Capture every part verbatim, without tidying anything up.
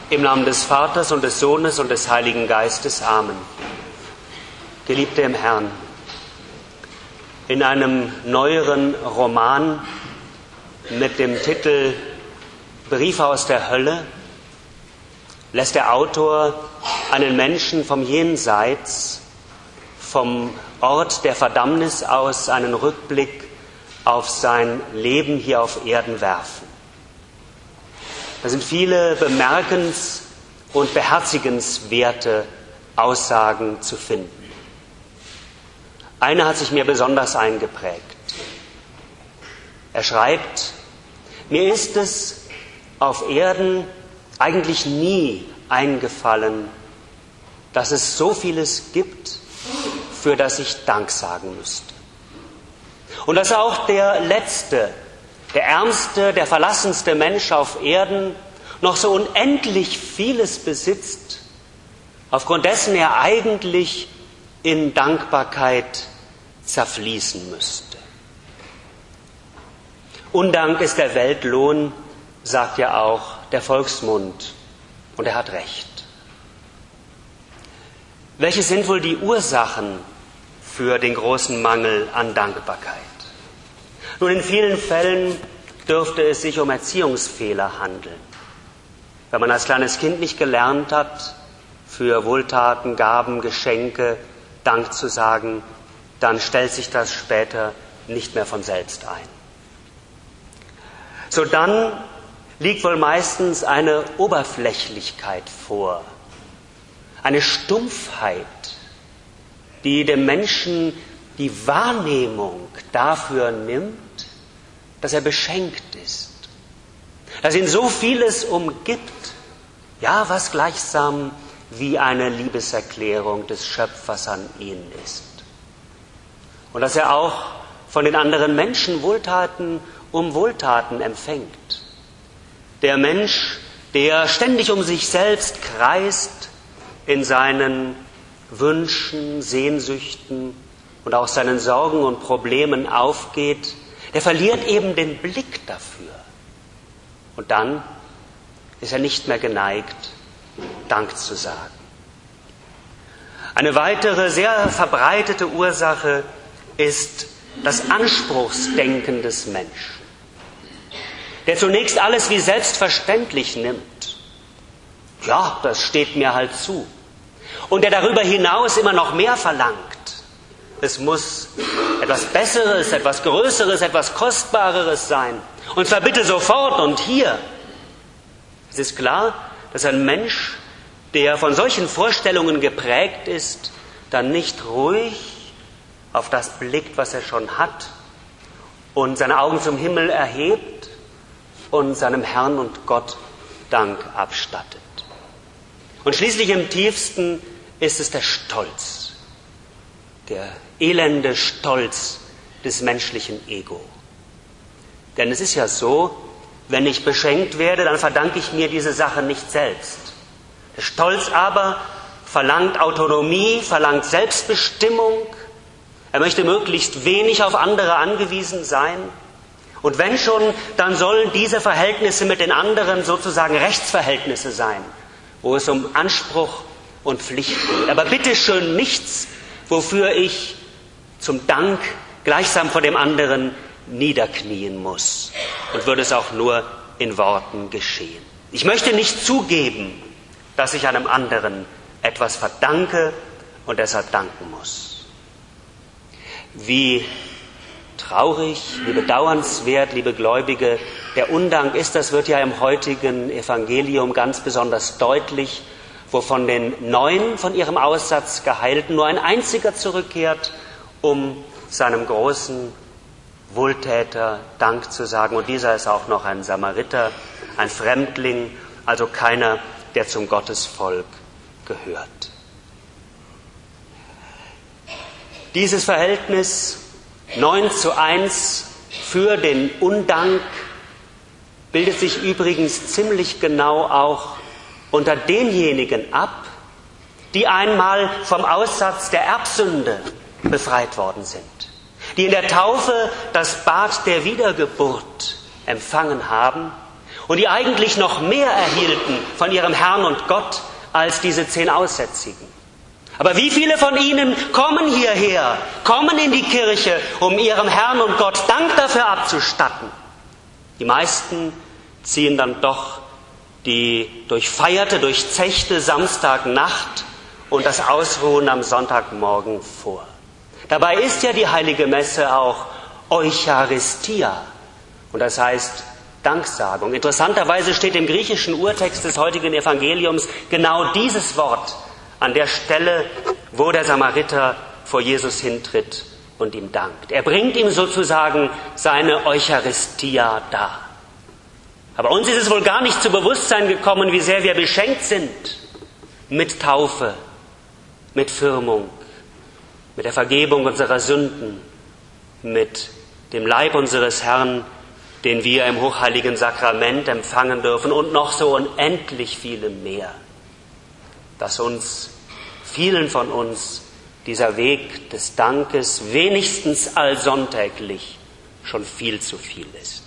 Im Namen des Vaters und des Sohnes und des Heiligen Geistes. Amen. Geliebte im Herrn, in einem neueren Roman mit dem Titel Briefe aus der Hölle lässt der Autor einen Menschen vom Jenseits, vom Ort der Verdammnis aus, einen Rückblick auf sein Leben hier auf Erden werfen. Da sind viele bemerkens- und beherzigenswerte Aussagen zu finden. Eine hat sich mir besonders eingeprägt. Er schreibt: Mir ist es auf Erden eigentlich nie eingefallen, dass es so vieles gibt, für das ich Dank sagen müsste. Und dass auch der letzte, der ärmste, der verlassenste Mensch auf Erden noch so unendlich vieles besitzt, aufgrund dessen er eigentlich in Dankbarkeit zerfließen müsste. Undank ist der Weltlohn, sagt ja auch der Volksmund, und er hat recht. Welche sind wohl die Ursachen für den großen Mangel an Dankbarkeit? Nun, in vielen Fällen dürfte es sich um Erziehungsfehler handeln. Wenn man als kleines Kind nicht gelernt hat, für Wohltaten, Gaben, Geschenke Dank zu sagen, dann stellt sich das später nicht mehr von selbst ein. So dann liegt wohl meistens eine Oberflächlichkeit vor, eine Stumpfheit, die dem Menschen die Wahrnehmung dafür nimmt, dass er beschenkt ist, dass ihn so vieles umgibt, ja, was gleichsam wie eine Liebeserklärung des Schöpfers an ihn ist. Und dass er auch von den anderen Menschen Wohltaten um Wohltaten empfängt. Der Mensch, der ständig um sich selbst kreist, in seinen Wünschen, Sehnsüchten und auch seinen Sorgen und Problemen aufgeht, der verliert eben den Blick dafür. Und dann ist er nicht mehr geneigt, Dank zu sagen. Eine weitere sehr verbreitete Ursache ist das Anspruchsdenken des Menschen, der zunächst alles wie selbstverständlich nimmt. Ja, das steht mir halt zu. Und der darüber hinaus immer noch mehr verlangt. Es muss etwas Besseres, etwas Größeres, etwas Kostbareres sein. Und zwar bitte sofort und hier. Es ist klar, dass ein Mensch, der von solchen Vorstellungen geprägt ist, dann nicht ruhig auf das blickt, was er schon hat, und seine Augen zum Himmel erhebt und seinem Herrn und Gott Dank abstattet. Und schließlich im tiefsten ist es der Stolz, der elende Stolz des menschlichen Ego. Denn es ist ja so, wenn ich beschenkt werde, dann verdanke ich mir diese Sache nicht selbst. Der Stolz aber verlangt Autonomie, verlangt Selbstbestimmung. Er möchte möglichst wenig auf andere angewiesen sein. Und wenn schon, dann sollen diese Verhältnisse mit den anderen sozusagen Rechtsverhältnisse sein, wo es um Anspruch und Pflicht geht. Aber bitteschön nichts, wofür ich zum Dank gleichsam vor dem anderen niederknien muss. Und würde es auch nur in Worten geschehen. Ich möchte nicht zugeben, dass ich einem anderen etwas verdanke und deshalb danken muss. Wie traurig, wie bedauernswert, liebe Gläubige, der Undank ist, das wird ja im heutigen Evangelium ganz besonders deutlich, wo von den neun von ihrem Aussatz Geheilten nur ein einziger zurückkehrt, um seinem großen Wohltäter Dank zu sagen. Und dieser ist auch noch ein Samariter, ein Fremdling, also keiner, der zum Gottesvolk gehört. Dieses Verhältnis neun zu eins für den Undank bildet sich übrigens ziemlich genau auch unter denjenigen ab, die einmal vom Aussatz der Erbsünde befreit worden sind, die in der Taufe das Bad der Wiedergeburt empfangen haben, und die eigentlich noch mehr erhielten von ihrem Herrn und Gott als diese zehn Aussätzigen. Aber wie viele von ihnen kommen hierher, kommen in die Kirche, um ihrem Herrn und Gott Dank dafür abzustatten? Die meisten ziehen dann doch die durchfeierte, durchzechte Samstagnacht und das Ausruhen am Sonntagmorgen vor. Dabei ist ja die Heilige Messe auch Eucharistia und das heißt Danksagung. Interessanterweise steht im griechischen Urtext des heutigen Evangeliums genau dieses Wort an der Stelle, wo der Samariter vor Jesus hintritt und ihm dankt. Er bringt ihm sozusagen seine Eucharistia dar. Aber uns ist es wohl gar nicht zu Bewusstsein gekommen, wie sehr wir beschenkt sind mit Taufe, mit Firmung, mit der Vergebung unserer Sünden, mit dem Leib unseres Herrn, den wir im hochheiligen Sakrament empfangen dürfen und noch so unendlich viele mehr, dass uns, vielen von uns, dieser Weg des Dankes wenigstens allsonntäglich schon viel zu viel ist.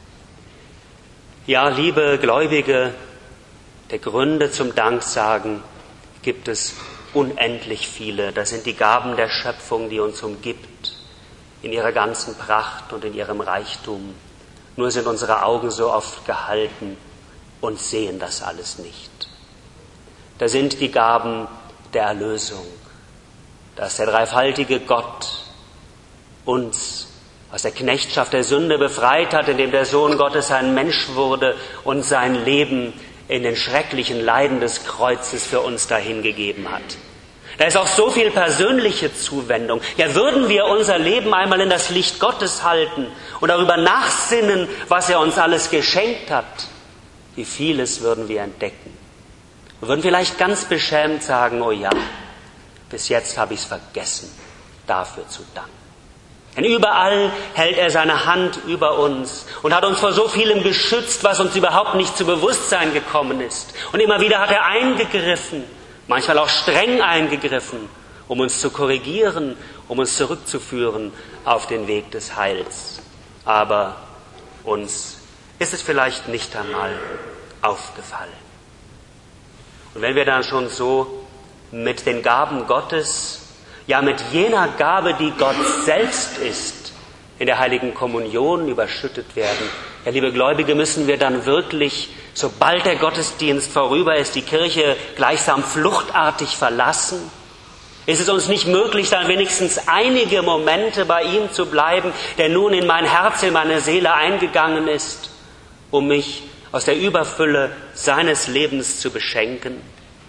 Ja, liebe Gläubige, der Gründe zum Danksagen gibt es unendlich viele. Das sind die Gaben der Schöpfung, die uns umgibt, in ihrer ganzen Pracht und in ihrem Reichtum. Nur sind unsere Augen so oft gehalten und sehen das alles nicht. Da sind die Gaben der Erlösung, dass der dreifaltige Gott uns aus der Knechtschaft der Sünde befreit hat, indem der Sohn Gottes ein Mensch wurde und sein Leben in den schrecklichen Leiden des Kreuzes für uns dahingegeben hat. Da ist auch so viel persönliche Zuwendung. Ja, würden wir unser Leben einmal in das Licht Gottes halten und darüber nachsinnen, was er uns alles geschenkt hat, wie vieles würden wir entdecken. Wir würden vielleicht ganz beschämt sagen, oh ja, bis jetzt habe ich es vergessen, dafür zu danken. Denn überall hält er seine Hand über uns und hat uns vor so vielem geschützt, was uns überhaupt nicht zu Bewusstsein gekommen ist. Und immer wieder hat er eingegriffen, manchmal auch streng eingegriffen, um uns zu korrigieren, um uns zurückzuführen auf den Weg des Heils. Aber uns ist es vielleicht nicht einmal aufgefallen. Und wenn wir dann schon so mit den Gaben Gottes, ja mit jener Gabe, die Gott selbst ist, in der heiligen Kommunion überschüttet werden, ja, liebe Gläubige, müssen wir dann wirklich, sobald der Gottesdienst vorüber ist, die Kirche gleichsam fluchtartig verlassen? Ist es uns nicht möglich, dann wenigstens einige Momente bei ihm zu bleiben, der nun in mein Herz, in meine Seele eingegangen ist, um mich aus der Überfülle seines Lebens zu beschenken?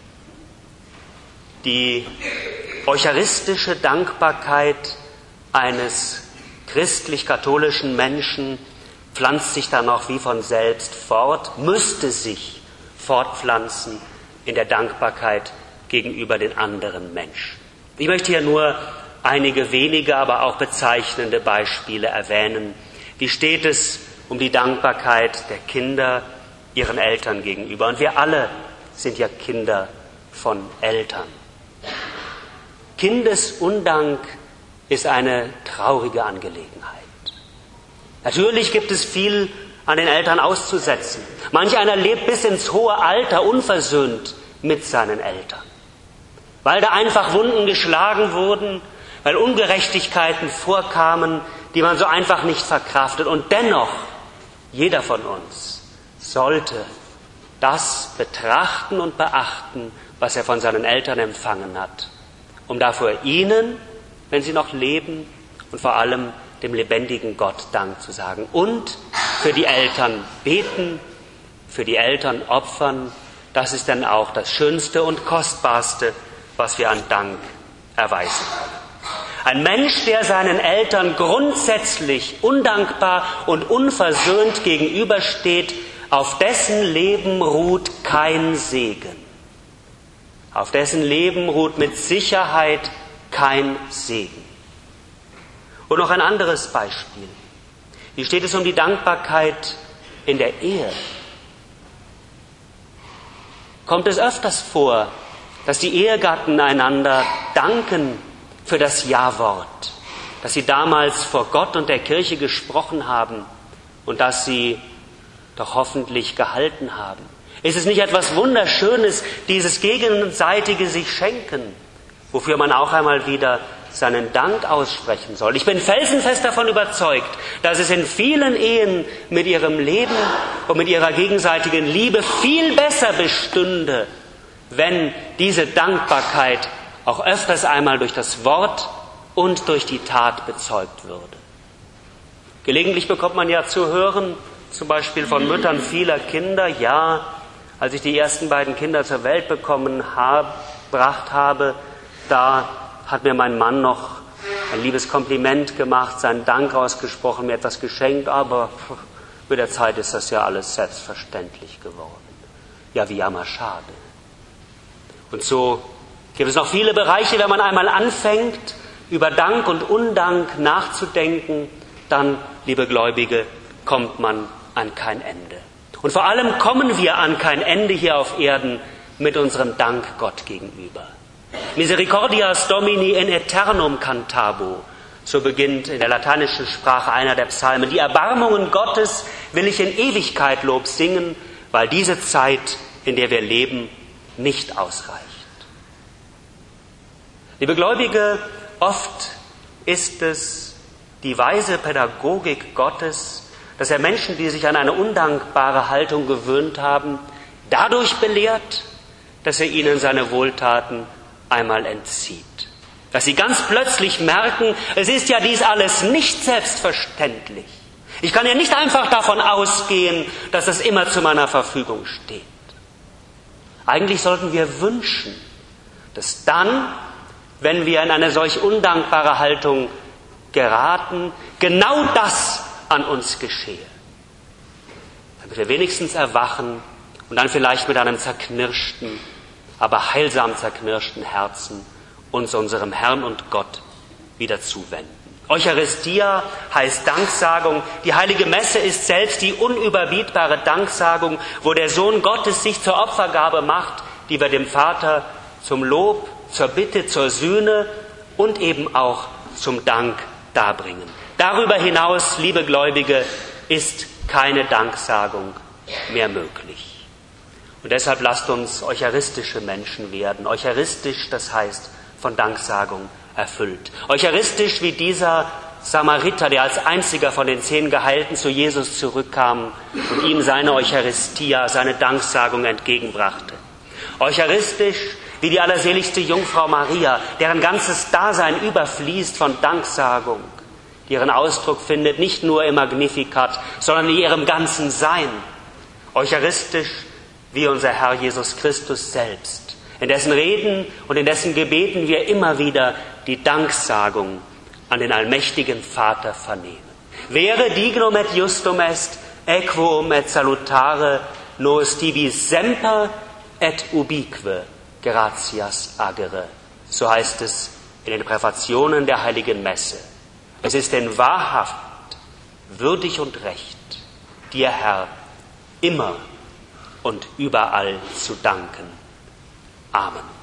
Die eucharistische Dankbarkeit eines christlich-katholischen Menschen pflanzt sich dann auch wie von selbst fort, müsste sich fortpflanzen in der Dankbarkeit gegenüber den anderen Menschen. Ich möchte hier nur einige wenige, aber auch bezeichnende Beispiele erwähnen. Wie steht es um die Dankbarkeit der Kinder ihren Eltern gegenüber? Und wir alle sind ja Kinder von Eltern. Kindesundank ist eine traurige Angelegenheit. Natürlich gibt es viel an den Eltern auszusetzen. Manch einer lebt bis ins hohe Alter unversöhnt mit seinen Eltern, weil da einfach Wunden geschlagen wurden, weil Ungerechtigkeiten vorkamen, die man so einfach nicht verkraftet. Und dennoch, jeder von uns sollte das betrachten und beachten, was er von seinen Eltern empfangen hat, um dafür ihnen, wenn sie noch leben, und vor allem dem lebendigen Gott Dank zu sagen. Und für die Eltern beten, für die Eltern opfern. Das ist dann auch das Schönste und Kostbarste, was wir an Dank erweisen können. Ein Mensch, der seinen Eltern grundsätzlich undankbar und unversöhnt gegenübersteht, auf dessen Leben ruht kein Segen. Auf dessen Leben ruht mit Sicherheit kein Segen. Und noch ein anderes Beispiel. Wie steht es um die Dankbarkeit in der Ehe? Kommt es öfters vor, dass die Ehegatten einander danken für das Ja-Wort, das sie damals vor Gott und der Kirche gesprochen haben und das sie doch hoffentlich gehalten haben? Ist es nicht etwas Wunderschönes, dieses gegenseitige sich schenken, wofür man auch einmal wieder seinen Dank aussprechen soll? Ich bin felsenfest davon überzeugt, dass es in vielen Ehen mit ihrem Leben und mit ihrer gegenseitigen Liebe viel besser bestünde, wenn diese Dankbarkeit auch öfters einmal durch das Wort und durch die Tat bezeugt würde. Gelegentlich bekommt man ja zu hören, zum Beispiel von Müttern vieler Kinder, ja, als ich die ersten beiden Kinder zur Welt bekommen habe, gebracht habe, da hat mir mein Mann noch ein liebes Kompliment gemacht, seinen Dank ausgesprochen, mir etwas geschenkt, aber mit der Zeit ist das ja alles selbstverständlich geworden. Ja, wie jammerschade. Und so gibt es noch viele Bereiche, wenn man einmal anfängt, über Dank und Undank nachzudenken, dann, liebe Gläubige, kommt man an kein Ende. Und vor allem kommen wir an kein Ende hier auf Erden mit unserem Dank Gott gegenüber. Misericordias Domini in aeternum cantabo, so beginnt in der lateinischen Sprache einer der Psalmen. Die Erbarmungen Gottes will ich in Ewigkeit Lob singen, weil diese Zeit, in der wir leben, nicht ausreicht. Liebe Gläubige, oft ist es die weise Pädagogik Gottes, dass er Menschen, die sich an eine undankbare Haltung gewöhnt haben, dadurch belehrt, dass er ihnen seine Wohltaten einmal entzieht. Dass sie ganz plötzlich merken, es ist ja dies alles nicht selbstverständlich. Ich kann ja nicht einfach davon ausgehen, dass es immer zu meiner Verfügung steht. Eigentlich sollten wir wünschen, dass dann, wenn wir in eine solch undankbare Haltung geraten, genau das an uns geschehe. Damit wir wenigstens erwachen und dann vielleicht mit einem zerknirschten, aber heilsam zerknirschten Herzen uns unserem Herrn und Gott wieder zuwenden. Eucharistia heißt Danksagung. Die heilige Messe ist selbst die unüberbietbare Danksagung, wo der Sohn Gottes sich zur Opfergabe macht, die wir dem Vater zum Lob, zur Bitte, zur Sühne und eben auch zum Dank darbringen. Darüber hinaus, liebe Gläubige, ist keine Danksagung mehr möglich. Und deshalb lasst uns eucharistische Menschen werden. Eucharistisch, das heißt von Danksagung erfüllt. Eucharistisch wie dieser Samariter, der als einziger von den zehn Geheilten zu Jesus zurückkam und ihm seine Eucharistia, seine Danksagung entgegenbrachte. Eucharistisch wie die allerseligste Jungfrau Maria, deren ganzes Dasein überfließt von Danksagung, die ihren Ausdruck findet, nicht nur im Magnificat, sondern in ihrem ganzen Sein. Eucharistisch wie unser Herr Jesus Christus selbst, in dessen Reden und in dessen Gebeten wir immer wieder die Danksagung an den allmächtigen Vater vernehmen. Vere dignum et justum est, equum et salutare, nos tibi semper et ubique gratias agere. So heißt es in den Präfationen der Heiligen Messe. Es ist denn wahrhaft würdig und recht, dir, Herr, immer und überall zu danken. Amen.